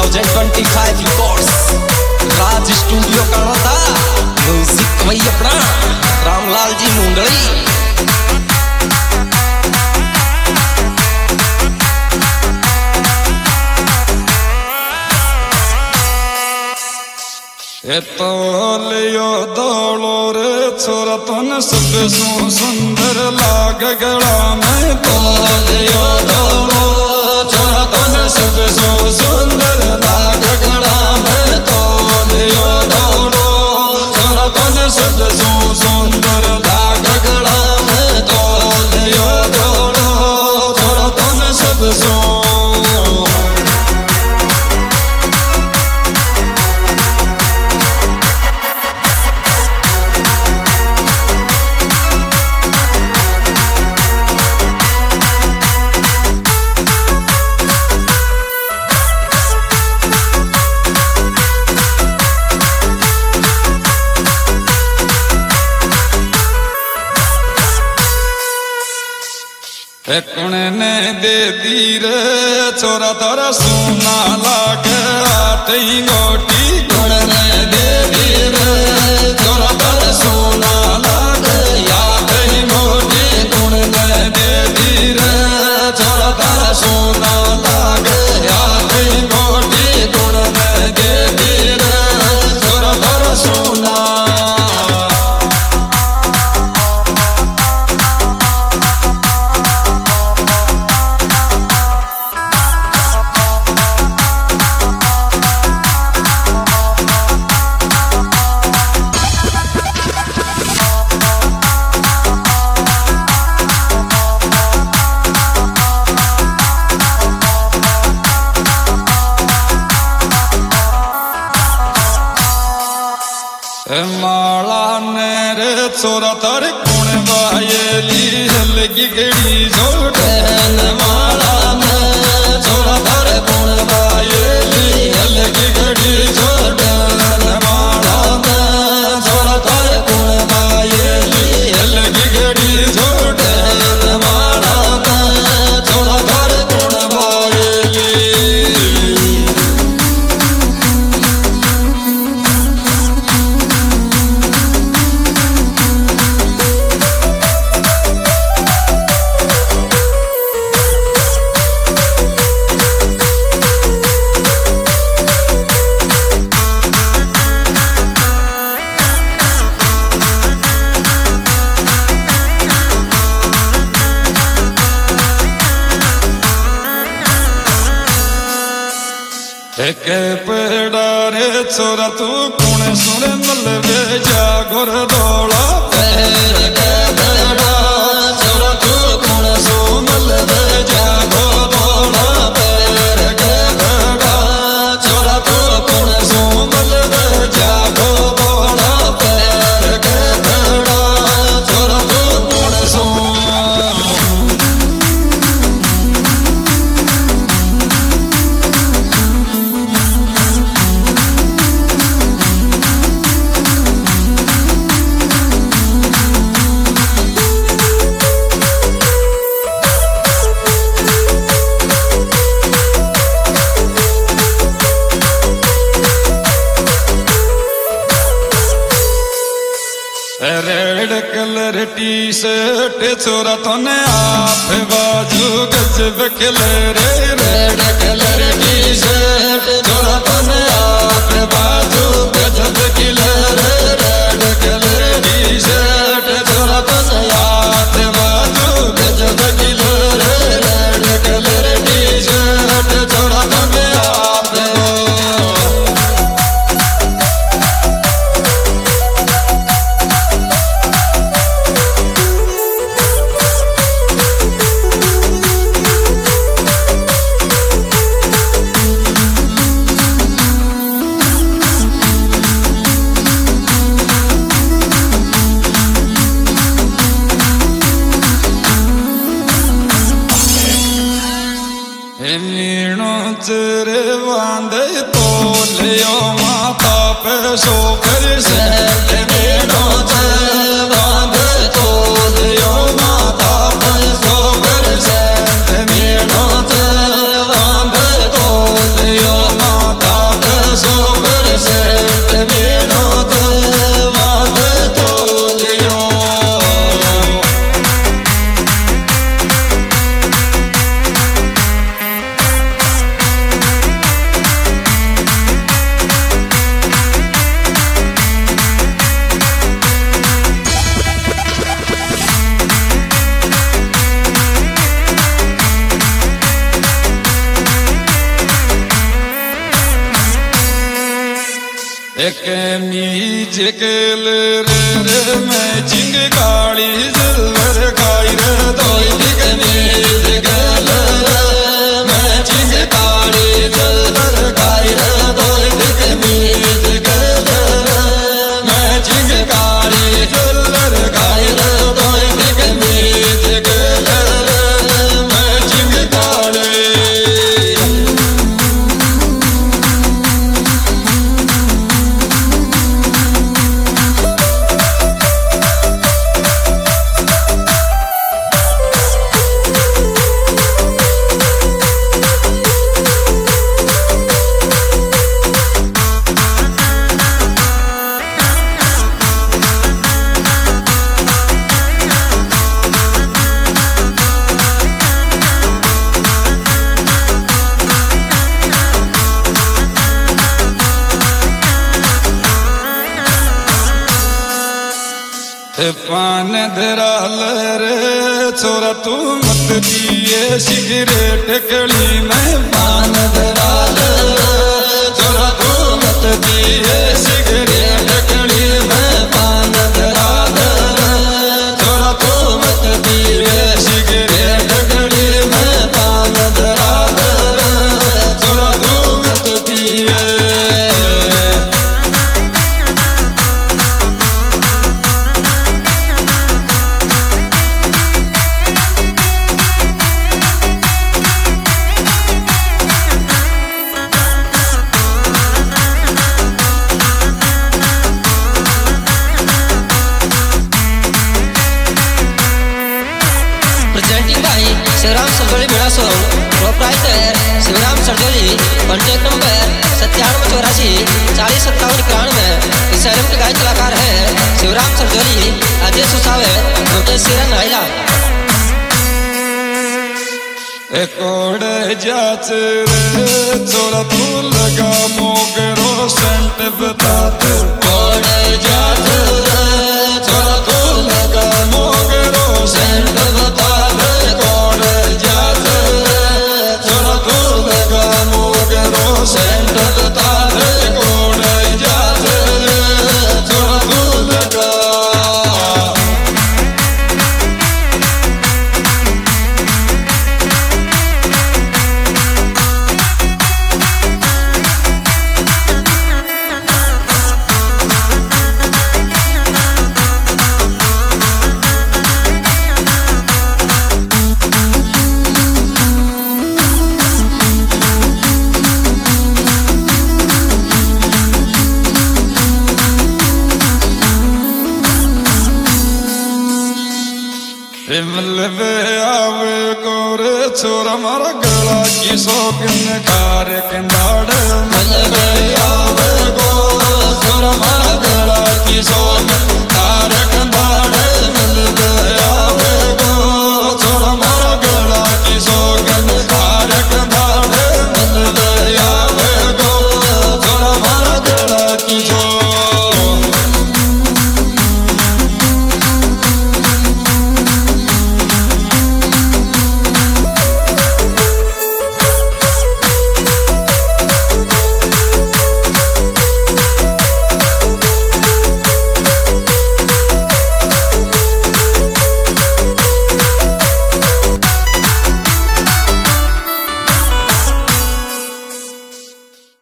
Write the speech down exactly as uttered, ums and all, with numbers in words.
Thousand twenty five records Raj studio का था music वही अपना रामलाल जी मुंडली। तो लियो दौड़ो रे छोरा तन सब सो सुंदर लाग गड़ा में तो लियो दौड़ो छोरा तन सब सो सुंदर लाग गड़ा में तो लियो दौड़ो छोरा तन सब सो सुंदर लाग गड़ा में तो लियो दौड़ो छोरा तन सब सो कुणे ने दे दी रे छोरा तारा सोना लागे आटे गोटी कुणे ने दे दी रे छोरा तारा सोना लागे आटे गोटी कुणे ने दे दी रे छोरा तारा सोना लागे आटे गोटी कुणे ने दे दी रे छोरा तारा सोना माला ने रे छोरा तारे कौन बायली लगी गड़ी जोट माला ने छोरा तारे कौन बायली लगी गड़ी जोट माला ने छोरा तारे कौन बायली लगी गड़ी जोट माला ने छोरा तारे कौन बायली के पेड़ा रे छोरा तू कौन सुने मलबे जागोर दौड़ा पैर के पेड़ा छोरा तू कौन सो मलबे जागो दौड़ा पैर के पेड़ा छोरा तू कौन सो मलबे जागो दौड़ा पैर के पेड़ा छोरा तू कौन सो रेड कलर टी शर्ट छोरा तने आप बाजू गजब खिले रे रेड कलर टी शर्ट छोरा तने आप बाजू गजब खिले रे रेड कलर टी शर्ट छोरा तने आप बाजू गजब खिले रे रेड कलर टी शर्ट छोरा तने आप चेरे बांधे तो लियो माता पे सो कर से मेड़ो चेरे बांधे तो लियो माता पे सो कर से मेड़ो चेरे बांधे तो लियो माता एक मीज के ले रे रे मैचिंग काली जल्लर खाई रे दोई दिग मीज के ले रे मैचिंग काली जल्लर खाई रे दोई दिग मीज के ले रे मैचिंग काली जल्लर खाई रे दोई दिग मीज के ले रे मैचिंग काली पान धराल रे छोरा तू मत पिए सिगरेट कड़ी में पान धराल छोरा तू मत पिए सिगरेट कड़ी में पान धराल छोरा तू मत पिए सिगरेट कड़ी में पान धराल छोरा तू मत पिए प्रेजेंटिंग बाय शिवराम सरजोली मेरा song proprietor Shivram Sarjoli contact number सत्तानवे चौरासी चालीस सत्तावन इक्यानवे। इस एल्बम के गायक कलाकार है शिवराम सरजोली, अजय सुसावे, मुकेश सिरन नाइला। कोड़े जाच रे छोरा तू लगा मोगरो सेंट बताते कोड़े जाच रे छोरा तू लगा मोगरो सेंट बताते कोड़े जाच रे छोरा तू लगा मोगरो सेंट बताते कोड़े जाच रे छोरा तू लगा मिलवे आवे गोरे छोरा मारा गला की शौकीन कार किंदाड़ मिलवे आवे गोरे छोरा मारा गला की शौकीन कार